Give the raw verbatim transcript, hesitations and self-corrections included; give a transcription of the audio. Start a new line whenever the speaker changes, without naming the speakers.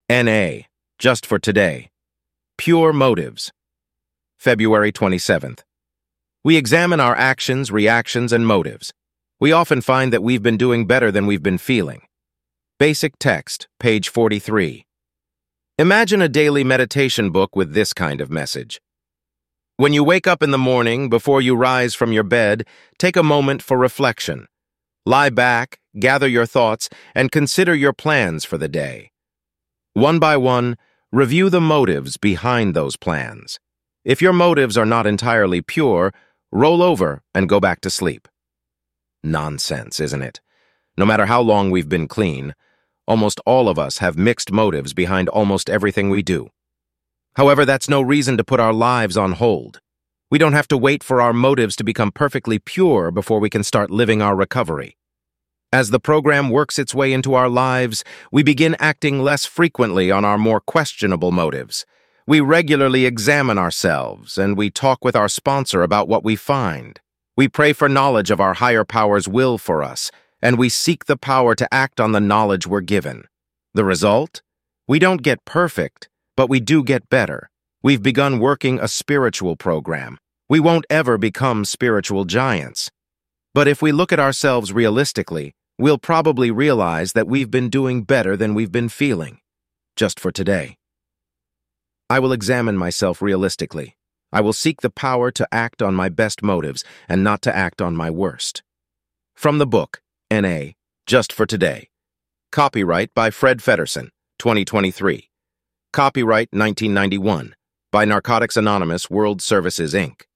N A, just for today. Pure motives. February twenty-seventh. We examine our actions, reactions, and motives. We often find that we've been doing better than we've been feeling. Basic text, page forty-three. Imagine a daily meditation book with this kind of message. When you wake up in the morning, before you rise from your bed, take a moment for reflection. Lie back, gather your thoughts, and consider your plans for the day. One by one, review the motives behind those plans. If your motives are not entirely pure, roll over and go back to sleep. Nonsense, isn't it? No matter how long we've been clean, almost all of us have mixed motives behind almost everything we do. However, that's no reason to put our lives on hold. We don't have to wait for our motives to become perfectly pure before we can start living our recovery. As the program works its way into our lives, we begin acting less frequently on our more questionable motives. We regularly examine ourselves, and we talk with our sponsor about what we find. We pray for knowledge of our higher power's will for us, and we seek the power to act on the knowledge we're given. The result? We don't get perfect, but we do get better. We've begun working a spiritual program. We won't ever become spiritual giants. But if we look at ourselves realistically, we'll probably realize that we've been doing better than we've been feeling. Just for today. I will examine myself realistically. I will seek the power to act on my best motives and not to act on my worst. From the book, N A, Just for Today. Copyright by Fred Feddersen, twenty twenty-three. Copyright nineteen ninety-one, by Narcotics Anonymous World Services, Incorporated